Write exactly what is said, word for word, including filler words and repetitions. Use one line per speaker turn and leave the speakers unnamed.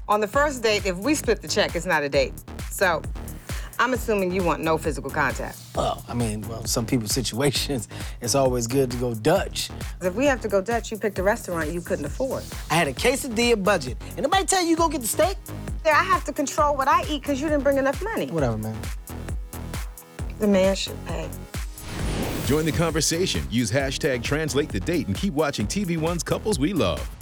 On the first date, if we split the check, it's not a date. So, I'm assuming you want no physical contact.
Well, I mean, well, some people's situations, it's always good to go Dutch.
If we have to go Dutch, you picked a restaurant you couldn't afford.
I had a quesadilla budget. And nobody tell you go get the steak?
Yeah, I have to control what I eat because you didn't bring enough money.
Whatever, man.
The man should pay.
Join the conversation. Use hashtag Translate the Date and keep watching T V One's Couples We Love.